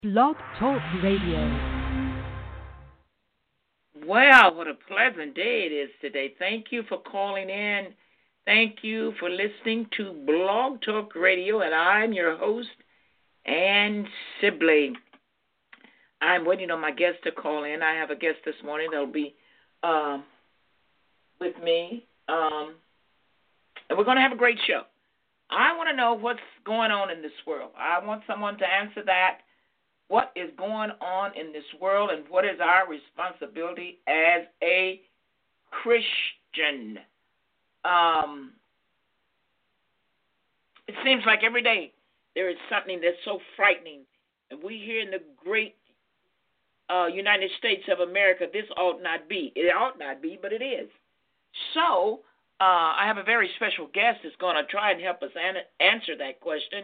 Blog Talk Radio. Well, what a pleasant day it is today. Thank you for calling in. Thank you for listening to Blog Talk Radio, and I'm your host, Ann Sibley. I'm waiting on my guest to call in. I have a guest this morning that'll be with me, and we're going to have a great show. I want to know what's going on in this world. I want someone to answer that. What is going on in this world, and what is our responsibility as a Christian? It seems like every day there is something that's so frightening. And we here in the great United States of America, this ought not be. It ought not be, but it is. So I have a very special guest that's going to try and help us answer that question.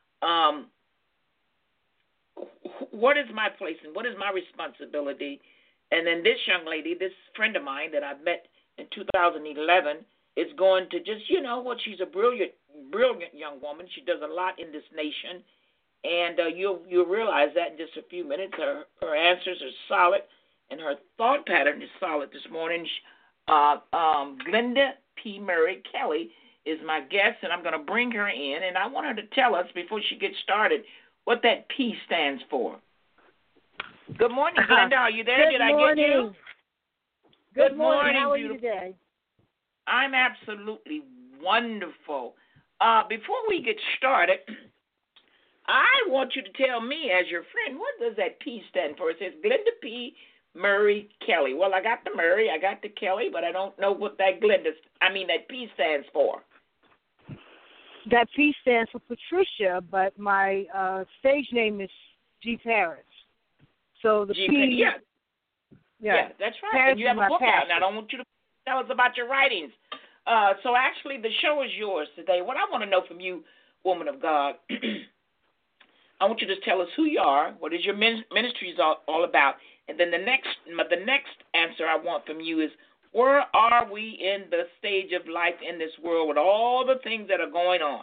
What is my place and what is my responsibility? And then this young lady, this friend of mine that I met in 2011, is going to just, she's a brilliant young woman. She does a lot in this nation, and you'll realize that in just a few minutes. Her answers are solid, and her thought pattern is solid this morning. Glenda P. Murray Kelly is my guest, and I'm going to bring her in, and I want her to tell us before she gets started what that P stands for. Good morning, Glenda. Are you there? Did I get you? Good morning. How are you today? I'm absolutely wonderful. Before we get started, I want you to tell me, as your friend, what does that P stand for? It says Glenda P. Murray Kelly. Well, I got the Murray, I got the Kelly, but I don't know what that that P stands for. That P stands for Patricia, but my stage name is G. Paris. So the P. Yeah, that's right. Paris, and you have a book out, and I don't want you to tell us about your writings. So actually, the show is yours today. What I want to know from you, woman of God, I want you to tell us who you are, what is your ministry is all about, and then the next answer I want from you is, where are we in the stage of life in this world with all the things that are going on?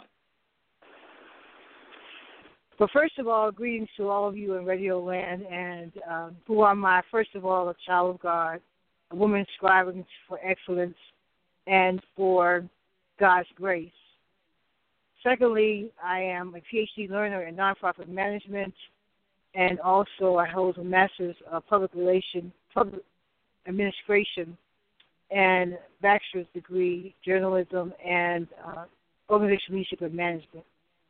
Well, first of all, greetings to all of you in Radio Land, and who am I? First of all, a child of God, a woman striving for excellence and for God's grace. Secondly, I am a PhD learner in nonprofit management, and also I hold a master's of public administration, and bachelor's degree, journalism, and organizational leadership and management.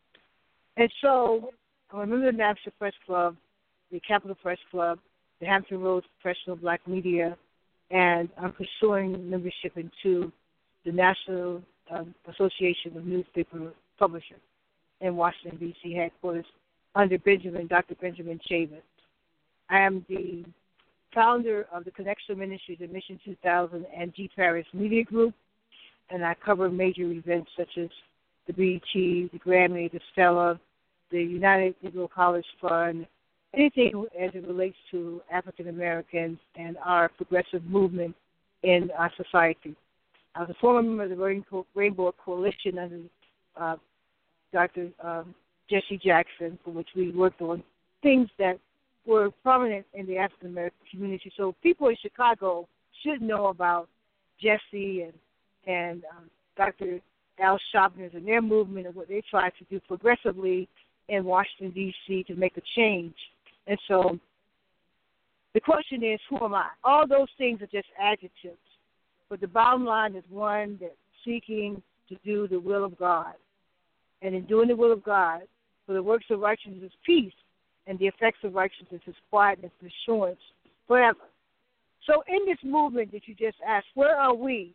And so I'm a member of the National Press Club, the Capital Press Club, the Hampton Roads Professional Black Media, and I'm pursuing membership into the National Association of Newspaper Publishers in Washington, D.C. headquarters under Dr. Benjamin Chavin. I am the founder of the Connection Ministries of Mission 2000 and G. Paris Media Group, and I cover major events such as the BET, the Grammy, the Stella, the United Negro College Fund, anything as it relates to African Americans and our progressive movement in our society. I was a former member of the Rainbow Coalition under Dr. Jesse Jackson, for which we worked on things that were prominent in the African American community. So people in Chicago should know about Jesse and Dr. Al Sharpton and their movement and what they try to do progressively in Washington, D.C. to make a change. And so the question is, who am I? All those things are just adjectives. But the bottom line is one that's seeking to do the will of God. And in doing the will of God, for the works of righteousness is peace, and the effects of righteousness is quietness and assurance forever. So in this movement that you just asked, where are we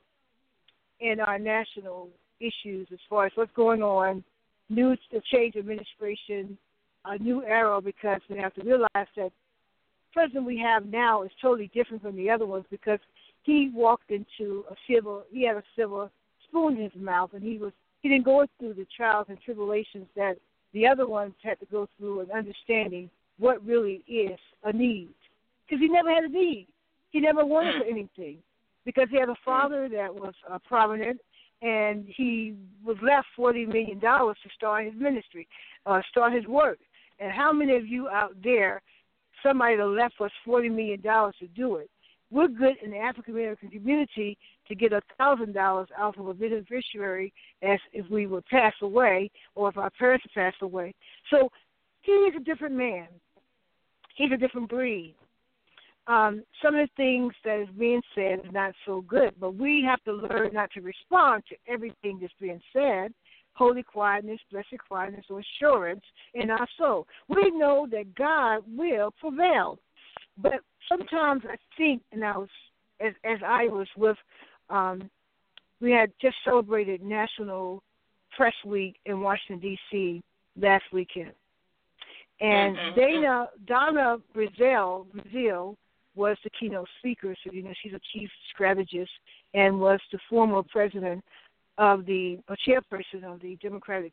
in our national issues as far as what's going on, the change of administration, a new era, because we have to realize that the president we have now is totally different from the other ones because he walked into he had a silver spoon in his mouth, and he didn't go through the trials and tribulations that the other ones had to go through in understanding what really is a need. Because he never had a need. He never wanted for anything because he had a father that was prominent, and he was left $40 million to start his ministry, start his work. And how many of you out there, somebody that left us $40 million to do it? We're good in the African American community to get $1,000 out of a beneficiary as if we would pass away or if our parents would pass away. So he is a different man. He's a different breed. Some of the things that is being said is not so good, but we have to learn not to respond to everything that's being said. Holy quietness, blessed quietness, or assurance in our soul. We know that God will prevail. But sometimes I think, and I was, as I was with, we had just celebrated National Press Week in Washington, D.C. last weekend. And Donna Brazile was the keynote speaker. So, she's a chief strategist and was the former president of the chairperson of the Democratic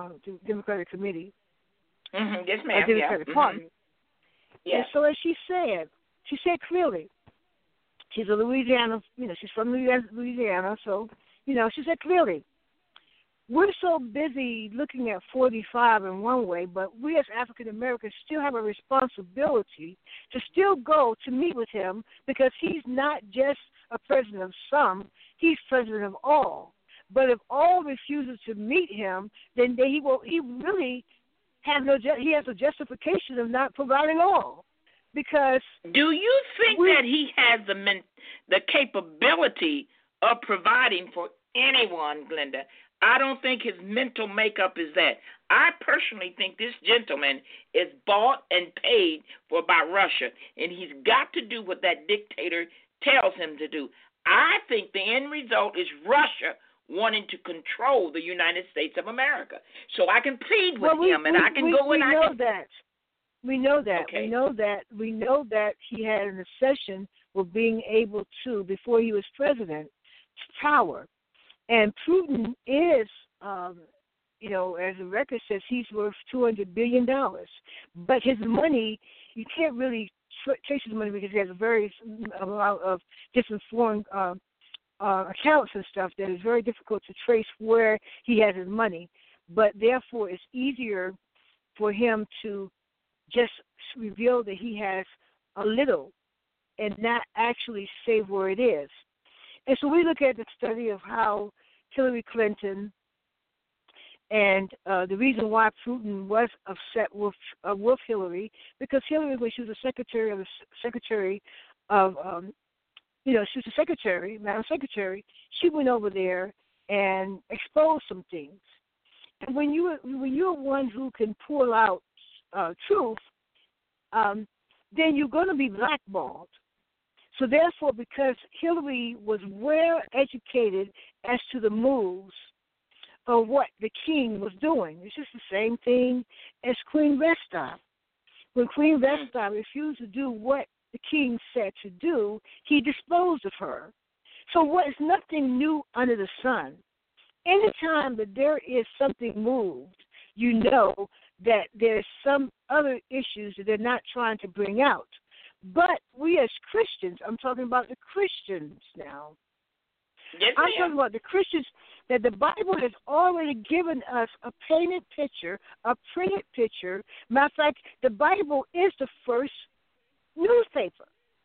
Committee. Mm-hmm. Yes, ma'am. Democratic Party. Mm-hmm. Yeah. And so as she said clearly, she's a Louisiana, she's from Louisiana, so, she said clearly, we're so busy looking at 45 in one way, but we as African Americans still have a responsibility to still go to meet with him because he's not just a president of some, he's president of all. But if all refuses to meet him, then he really has a justification of not providing all. Because do you think that he has the capability of providing for anyone, Glenda? I don't think his mental makeup is that. I personally think this gentleman is bought and paid for by Russia, and he's got to do what that dictator tells him to do. I think the end result is Russia wanting to control the United States of America. So I can plead with him, and I can go and I can... We know that. Okay. We know that he had an obsession with being able to, before he was president, power. And Putin is, as the record says, he's worth $200 billion. But his money, you can't really trace his money because he has a very amount of different foreign accounts and stuff that is very difficult to trace where he has his money. But therefore, it's easier for him to just reveal that he has a little and not actually say where it is. And so we look at the study of how Hillary Clinton and the reason why Putin was upset with Hillary, because Hillary, when she was the secretary, Madam Secretary, she went over there and exposed some things. And when you're one who can pull out truth, then you're going to be blackballed. So therefore, because Hillary was well educated as to the moves of what the king was doing, it's just the same thing as Queen Vesta. When Queen Vesta refused to do what the king said to do, he disposed of her. So what is nothing new under the sun? Anytime that there is something moved, you know that there's some other issues that they're not trying to bring out. But we as Christians, I'm talking about the Christians now. Yes, I'm talking about the Christians, that the Bible has already given us a painted picture, a printed picture. Matter of fact, the Bible is the first newspaper.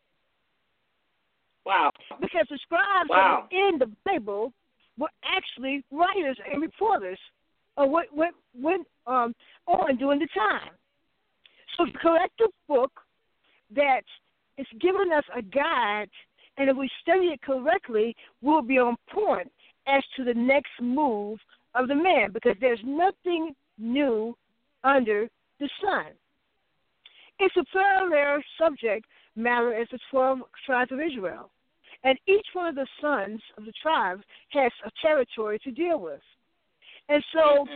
Wow. Because the scribes that were in the Bible were actually writers and reporters of what went on during the time. So the collective book that is giving us a guide, and if we study it correctly, we'll be on point as to the next move of the man, because there's nothing new under the sun. It's a parallel subject matter as the 12 tribes of Israel. And each one of the sons of the tribes has a territory to deal with. And so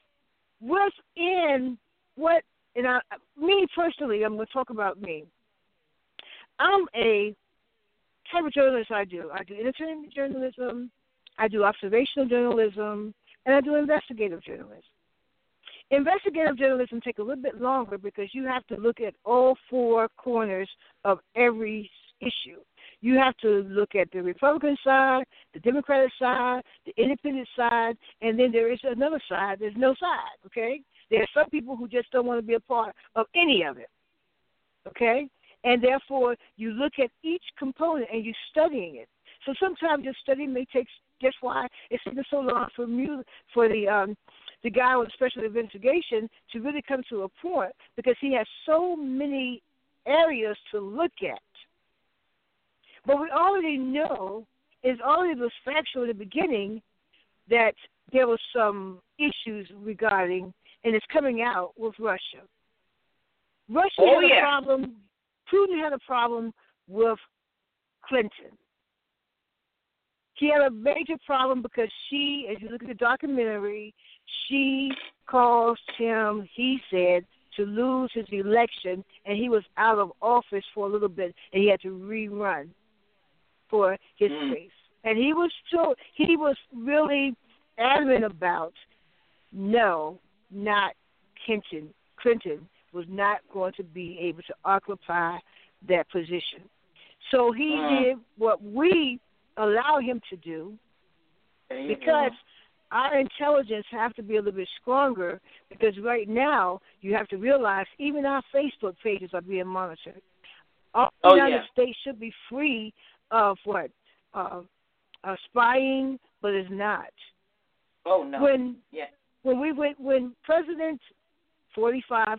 me personally, I'm going to talk about me. I'm a type of journalist. I do entertainment journalism, I do observational journalism, and I do investigative journalism. Investigative journalism takes a little bit longer because you have to look at all four corners of every issue. You have to look at the Republican side, the Democratic side, the independent side, and then there is another side. There's no side, okay? There are some people who just don't want to be a part of any of it. Okay? And therefore, you look at each component and you're studying it. So sometimes your study may take, that's why it's taken so long for the guy with special investigation to really come to a point, because he has so many areas to look at. But we already know, it already was factual in the beginning, that there were some issues regarding, and it's coming out with Russia. Russia had a problem. Putin had a problem with Clinton. He had a major problem because she, as you look at the documentary, she caused him, he said, to lose his election, and he was out of office for a little bit, and he had to rerun for his case. And he was really adamant about, no, not Clinton. Clinton was not going to be able to occupy that position. So he did what we allow him to do, because our intelligence have to be a little bit stronger, because right now you have to realize even our Facebook pages are being monitored. All the United States should be free of spying, but it's not. Oh no. When President 45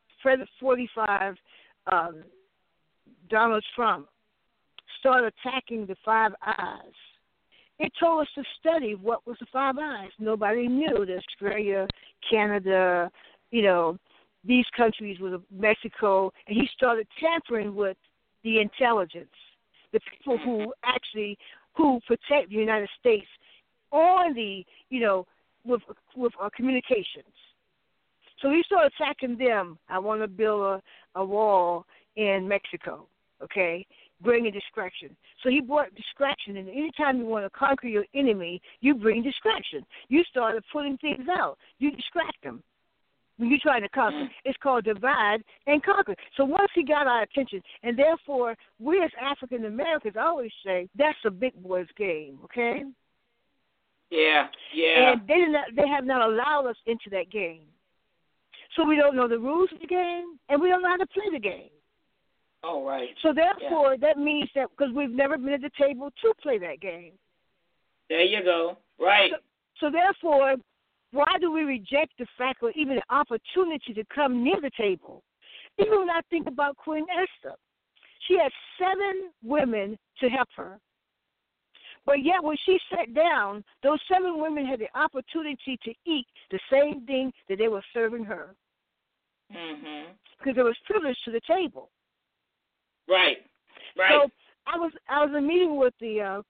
Donald Trump started attacking the Five Eyes, it told us to study what was the Five Eyes. Nobody knew that Australia, Canada, these countries with Mexico, and he started tampering with the intelligence, the people who protect the United States on the, with communications. So he started attacking them. I want to build a wall in Mexico, okay, bringing distraction. So he brought distraction, and anytime you want to conquer your enemy, you bring distraction. You started putting things out. You distract them when you're trying to conquer. It's called divide and conquer. So once he got our attention, and therefore we as African Americans, I always say, that's a big boy's game, okay? Yeah. And they have not allowed us into that game. So we don't know the rules of the game, and we don't know how to play the game. Oh, right. So therefore, that means that because we've never been at the table to play that game. There you go. Right. So therefore, why do we reject the fact or even the opportunity to come near the table? Even when I think about Queen Esther, she had 7 women to help her. But yet when she sat down, those 7 women had the opportunity to eat the same thing that they were serving her. Mm-hmm. Because there was privilege to the table. Right. So I was in a meeting with the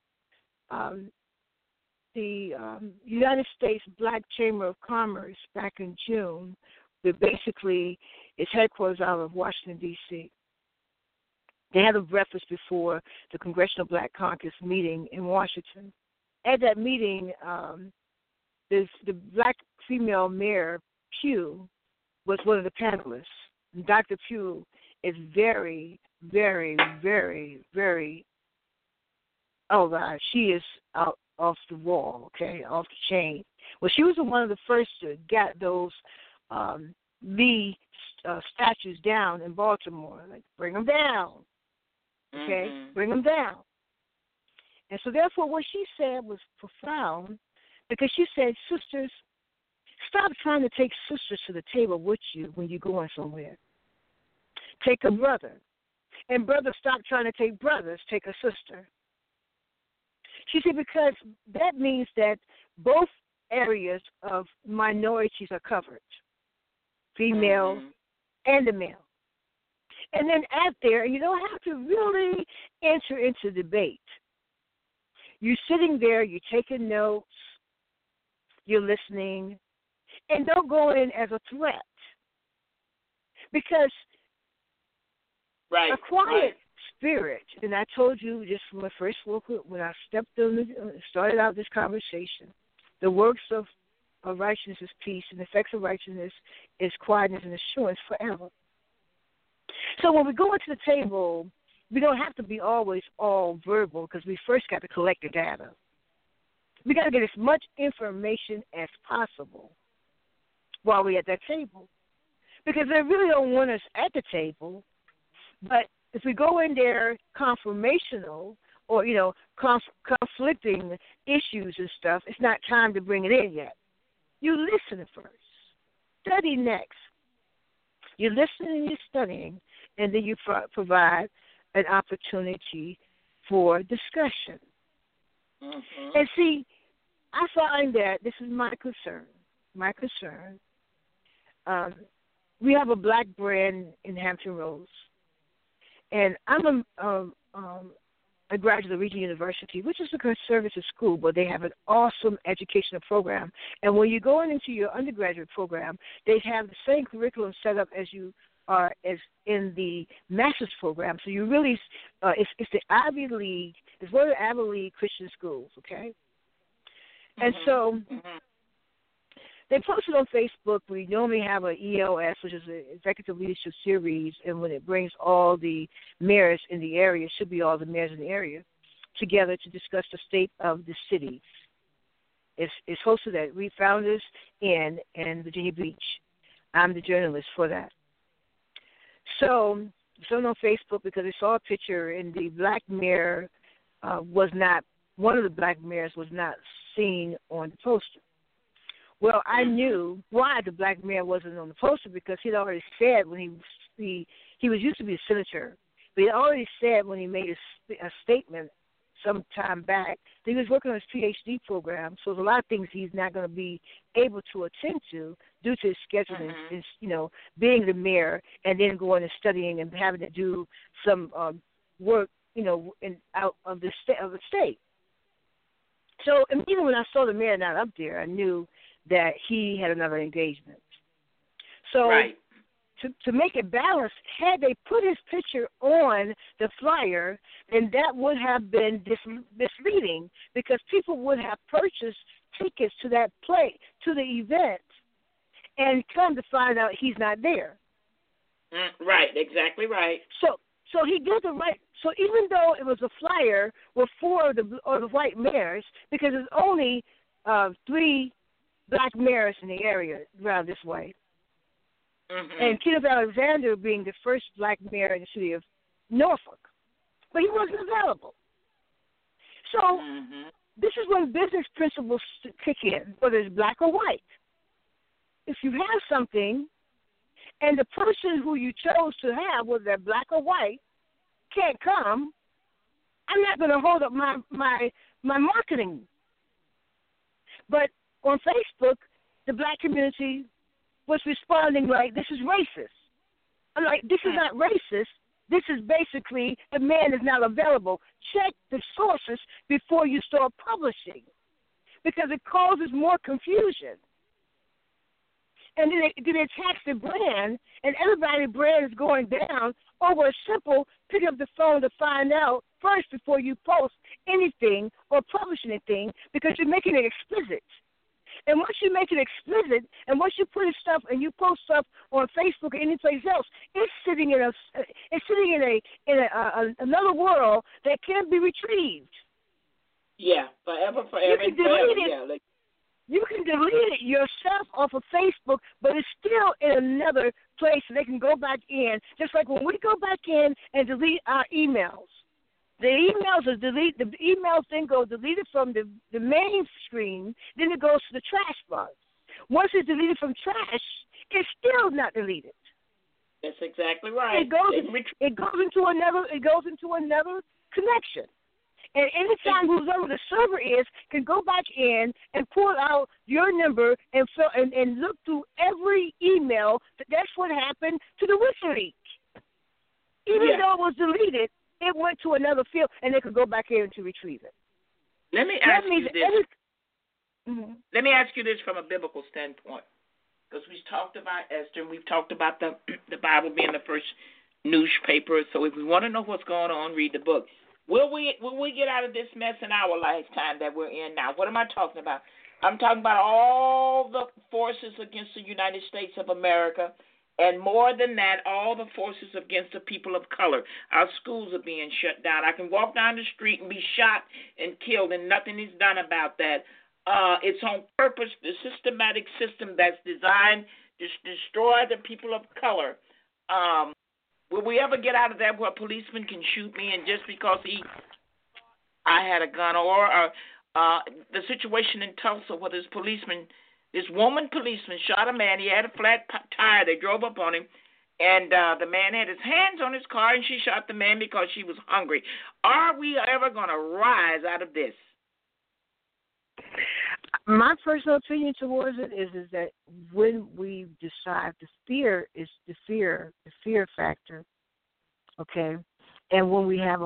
United States Black Chamber of Commerce back in June, that basically is headquarters out of Washington, D.C. They had a breakfast before the Congressional Black Caucus meeting in Washington. At that meeting, the black female mayor, Pugh, was one of the panelists. And Dr. Pugh is very, very, very, very, oh, God, she is out off the wall, okay, off the chain. Well, she was one of the first to get those Lee statues down in Baltimore. Like, bring them down, okay, bring them down. And so, therefore, what she said was profound, because she said, sisters, stop trying to take sisters to the table with you when you're going somewhere. Take a brother. And brothers, stop trying to take brothers. Take a sister. She said, because that means that both areas of minorities are covered, female and the male. And then at there, you don't have to really enter into debate. You're sitting there, you're taking notes, you're listening, and don't go in as a threat. Because a quiet spirit, and I told you just when I first woke up, when I started out this conversation, the works of righteousness is peace, and the effects of righteousness is quietness and assurance forever. So when we go into the table, we don't have to be always all verbal, because we first got to collect the data. We got to get as much information as possible. while we're at that table. Because they really don't want us at the table. But if we go in there confirmational or, conflicting issues and stuff, it's not time to bring it in yet. You listen first. Study next. You're listening and you're studying, and then you provide an opportunity for discussion. Mm-hmm. And see, I find that this is my concern. We have a black brand in Hampton Roads, and I'm a graduate of Regent University, which is a conservative school, but they have an awesome educational program. And when you're going into your undergraduate program, they have the same curriculum set up as you are as in the master's program. So you really, it's the Ivy League. It's one of the Ivy League Christian schools, okay? And so they posted on Facebook. We normally have an ELS, which is an Executive Leadership Series, and when it brings all the mayors in the area, it should be all the mayors in the area, together to discuss the state of the city. It's hosted at We Founders in Virginia Beach. I'm the journalist for that. So it's on Facebook because I saw a picture, and the black mayor one of the black mayors was not seen on the poster. Well, I knew why the black mayor wasn't on the poster, because he'd already said when he was used to be a senator, but he already said when he made a statement some time back that he was working on his PhD program. So there's a lot of things he's not going to be able to attend to due to his scheduling, being the mayor and then going and studying and having to do some work, out of the state. So even when I saw the mayor not up there, I knew that he had another engagement. So right. to make it balanced, had they put his picture on the flyer, then that would have been misleading, because people would have purchased tickets to that to the event, and come to find out he's not there. Right, exactly right. So he did the right. So even though it was a flyer with four of the white mayors, because there's only 3 black mayors in the area around this way. Mm-hmm. And Kenneth Alexander being the first black mayor in the city of Norfolk. But he wasn't available. So this is when business principles kick in, whether it's black or white. If you have something and the person who you chose to have, whether they're black or white, can't come, I'm not going to hold up my marketing. But on Facebook, the black community was responding like, this is racist. I'm like, this is not racist. This is basically the man is not available. Check the sources before you start publishing, because it causes more confusion. And then they attack the brand, and everybody's brand is going down over a simple pick up the phone to find out first before you post anything or publish anything, because you're making it explicit. And once you make it explicit, and once you put stuff and you post stuff on Facebook or anyplace else, it's sitting in another world that can't be retrieved. Yeah, forever. You can delete it. Yeah, you can delete it yourself off of Facebook, but it's still in another place, and they can go back in. Just like when we go back in and delete our emails. The emails are deleted. The emails then go deleted from the main screen. Then it goes to the trash box. Once it's deleted from trash, it's still not deleted. That's exactly right. It goes into another connection. And anytime whoever the server is can go back in and pull out your number and look through every email. That's what happened to the WikiLeaks. Even though it was deleted, it went to another field, and they could go back in to retrieve it. Let me ask you this. Let me ask you this from a biblical standpoint, because we've talked about Esther, and we've talked about the Bible being the first newspaper. So if we want to know what's going on, read the book. Will we get out of this mess in our lifetime that we're in now? What am I talking about? I'm talking about all the forces against the United States of America. And more than that, all the forces against the people of color. Our schools are being shut down. I can walk down the street and be shot and killed, and nothing is done about that. It's on purpose, the systematic system that's designed to destroy the people of color. Will we ever get out of that where a policeman can shoot me and just because I had a gun, or the situation in Tulsa where this woman policeman shot a man. He had a flat tire. They drove up on him, and the man had his hands on his car, and she shot the man because she was hungry. Are we ever going to rise out of this? My personal opinion towards it is that when we decide the fear factor, okay, and when we have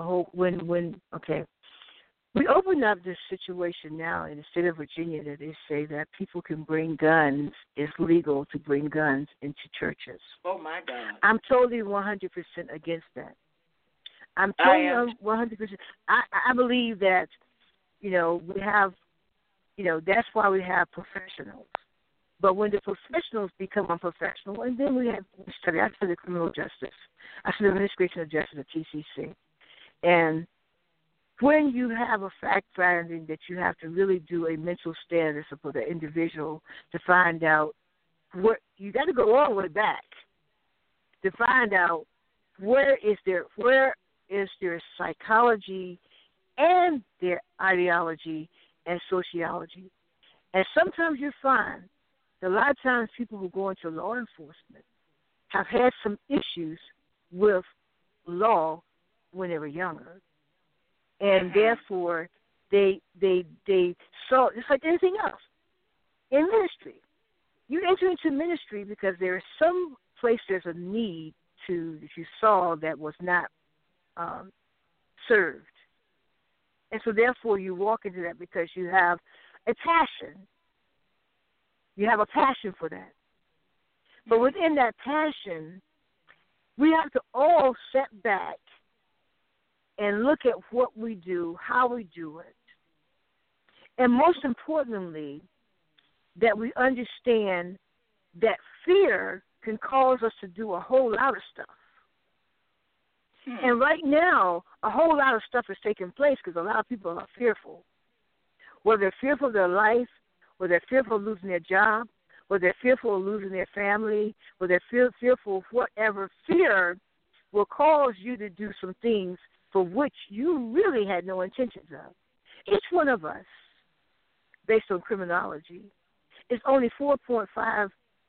we open up this situation now in the state of Virginia that they say that people can bring guns, it's legal to bring guns into churches. Oh, my God. I'm totally 100% against that. I'm totally 100%. I believe that, we have, that's why we have professionals. But when the professionals become unprofessional, and then I studied criminal justice. I studied administration of justice at TCC. And when you have a fact finding that you have to really do a mental status for the individual to find out what, you got to go all the way back to find out where is their psychology and their ideology and sociology. And sometimes you find that a lot of times people who go into law enforcement have had some issues with law when they were younger. And therefore, they saw, it's like anything else. In ministry, you enter into ministry because there is some place there's a need that you saw that was not served. And so therefore you walk into that because you have a passion. You have a passion for that. But within that passion, we have to all step back and look at what we do, how we do it. And most importantly, that we understand that fear can cause us to do a whole lot of stuff. And right now, a whole lot of stuff is taking place because a lot of people are fearful. Whether they're fearful of their life, whether they're fearful of losing their job, whether they're fearful of losing their family, whether they're fearful of whatever. Fear will cause you to do some things for which you really had no intentions of. Each one of us, based on criminology, is only 4.5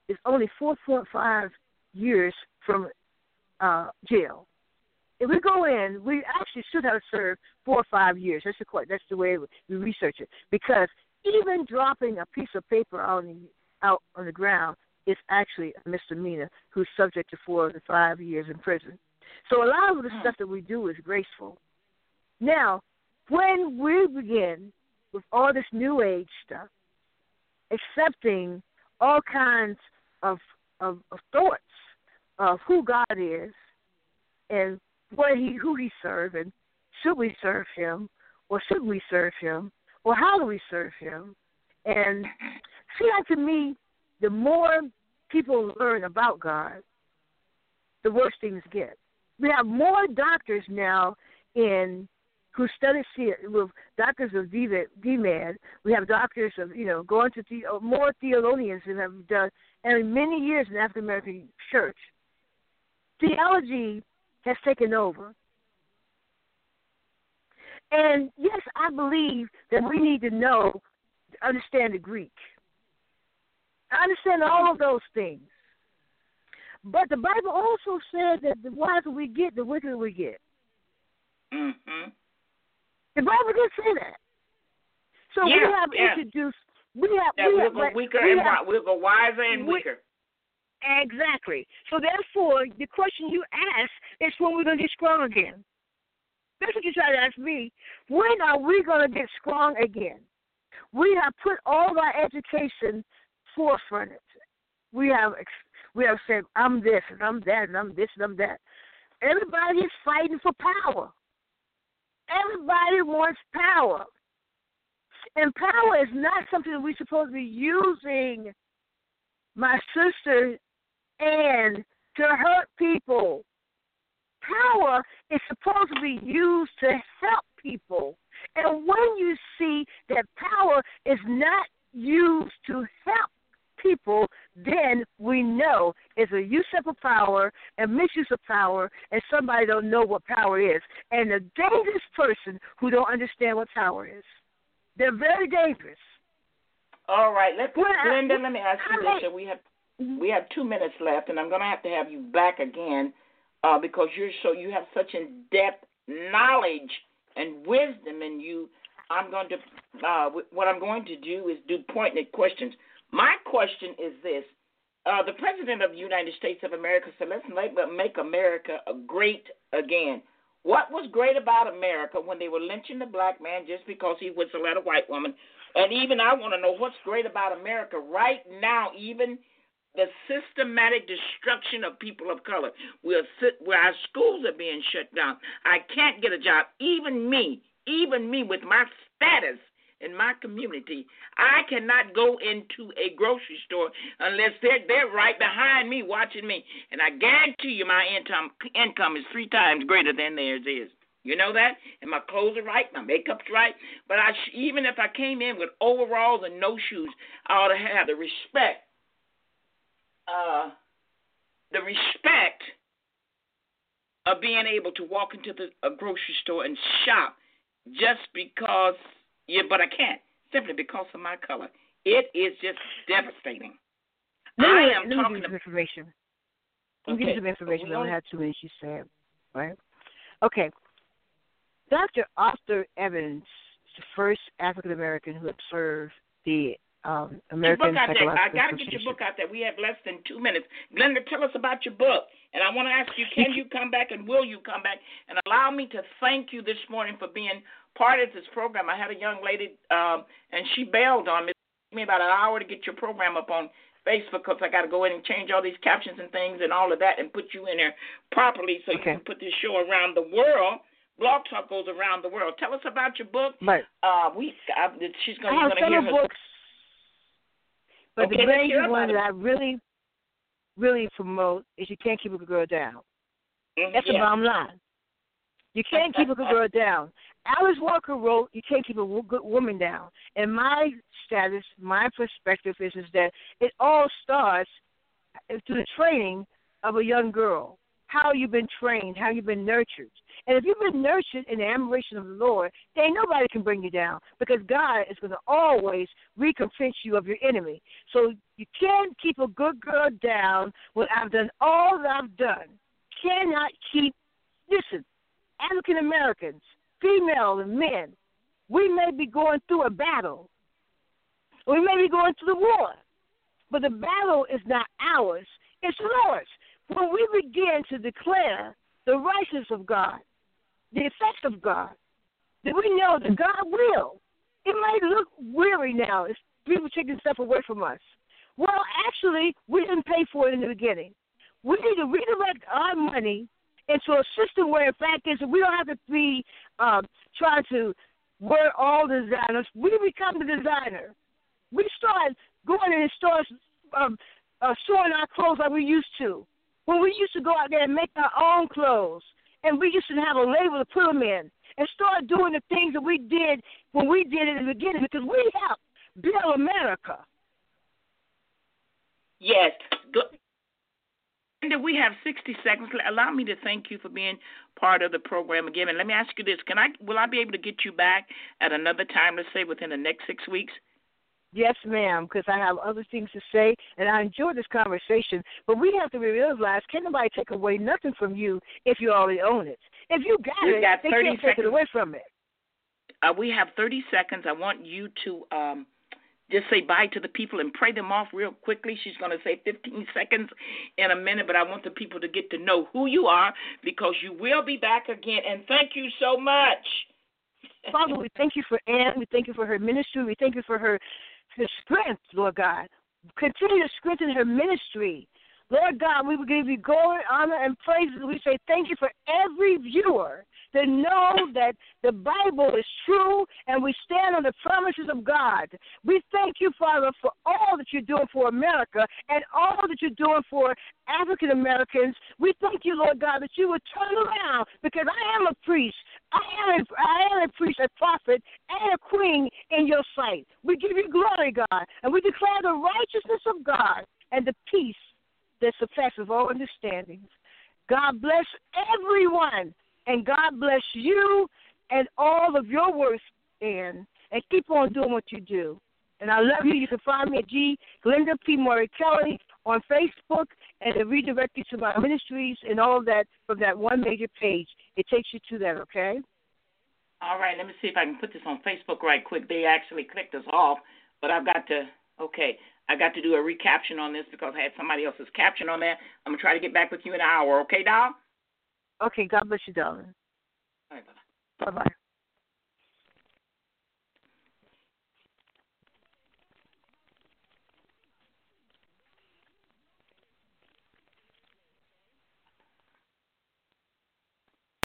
years from jail. If we go in, we actually should have served 4 or 5 years. That's the way we research it. Because even dropping a piece of paper out on the ground is actually a misdemeanor who's subject to 4 to 5 years in prison. So a lot of the stuff that we do is graceful. Now, when we begin with all this New Age stuff, accepting all kinds of thoughts of who God is and who he serves, and should we serve him, or should we serve him, or how do we serve him? And see, like to me, the more people learn about God, the worse things get. We have more doctors now who study with doctors of DMed. We have doctors of going to more theologians than have done in many years in the African American church. Theology has taken over. And yes, I believe that we need to understand the Greek. I understand all of those things. But the Bible also said that the wiser we get, the wickeder we get. Mm-hmm. The Bible did say that. So we have introduced. We'll go wiser and weaker. Exactly. So therefore, the question you ask is when we're going to get strong again. That's what you try to ask me. When are we going to get strong again? We have put all our education forefronted. We have said, I'm this, and I'm that, and I'm this, and I'm that. Everybody is fighting for power. Everybody wants power. And power is not something that we're supposed to be using, my sister, and to hurt people. Power is supposed to be used to help people And when you see that power is not used to help people, then we know it's a use of power, a misuse of power, and somebody don't know what power is. And a dangerous person who don't understand what power is. They're very dangerous. All right, Glenda, let me ask you this. We have 2 minutes left, and I'm going to have you back again because you have such in-depth knowledge and wisdom in you. What I'm going to do is do pointed questions. My question is this. The President of the United States of America said, let's make America great again. What was great about America when they were lynching the black man just because he whistled at a white woman? And even I want to know what's great about America right now, even the systematic destruction of people of color, where our schools are being shut down. I can't get a job. Even me with my status in my community, I cannot go into a grocery store unless they're right behind me watching me. And I guarantee you my income is 3 times greater than theirs is. You know that? And my clothes are right, my makeup's right. But even if I came in with overalls and no shoes, I ought to have the respect of being able to walk into a grocery store and shop just because, but I can't, simply because of my color. It is just devastating. Let me give you some information. Let me give you some information. I don't have too many, she said. Right? Okay. Dr. Arthur Evans is the first African-American who observed the American Psychological I got to get your book out there. We have less than 2 minutes. Glenda, tell us about your book. And I want to ask you, can you come back and will you come back? And allow me to thank you this morning for being part of this program. I had a young lady, and she bailed on me. It took me about an hour to get your program up on Facebook because I got to go in and change all these captions and things and all of that and put you in there properly so you can put this show around the world. Blog Talk goes around the world. Tell us about your book. Right. She's going to hear her books. But the main one that I really, really promote is You Can't Keep a Good Girl Down. That's the bottom line. You can't keep a good girl down. Alice Walker wrote, You Can't Keep a Good Woman Down. And my status, my perspective is that it all starts through the training of a young girl. How you've been trained, how you've been nurtured. And if you've been nurtured in the admiration of the Lord, then nobody can bring you down because God is going to always recompense you of your enemy. So you can't keep a good girl down when I've done all that I've done. Cannot keep, listen, African Americans, female and men, we may be going through a battle. We may be going through the war. But the battle is not ours, it's the Lord's. When we begin to declare the righteousness of God, the effects of God, then we know that God will. It might look weary now. It's people taking stuff away from us. Well, actually, we didn't pay for it in the beginning. We need to redirect our money into a system where, in fact, is we don't have to be trying to wear all designers. We become the designer. We start going in and start sewing our clothes like we used to. When we used to go out there and make our own clothes, and we used to have a label to put them in, and start doing the things that we did when we did it in the beginning, because we helped build America. Yes. And we have 60 seconds. Allow me to thank you for being part of the program again. And let me ask you this. Will I be able to get you back at another time, let's say within the next 6 weeks? Yes, ma'am, because I have other things to say, and I enjoy this conversation. But we have to realize, can't nobody take away nothing from you if you already own it. If you got it, they can't take it away from it. We have 30 seconds. I want you to just say bye to the people and pray them off real quickly. She's going to say 15 seconds in a minute, but I want the people to get to know who you are because you will be back again. And thank you so much. Father, we thank you for Ann. We thank you for her ministry. We thank you for her strength, Lord God. Continue to strengthen her ministry. Lord God, we will give you glory, honor, and praise. We say thank you for every viewer to know that the Bible is true and we stand on the promises of God. We thank you, Father, for all that you're doing for America and all that you're doing for African Americans. We thank you, Lord God, that you would turn around because I am a priest. I am a priest, a prophet, and a queen in your sight. We give you glory, God, and we declare the righteousness of God and the peace that surpasses all understanding. God bless everyone, and God bless you and all of your works, Ann, and keep on doing what you do. And I love you. You can find me at G. Glenda P. Murray Kelly on Facebook, and it redirects you to my ministries and all of that from that one major page. It takes you to that, okay? All right, let me see if I can put this on Facebook right quick. They actually clicked us off, but I got to do a recaption on this because I had somebody else's caption on there. I'm going to try to get back with you in an hour, okay, doll? Okay, God bless you, darling. All right, bye-bye. Bye-bye.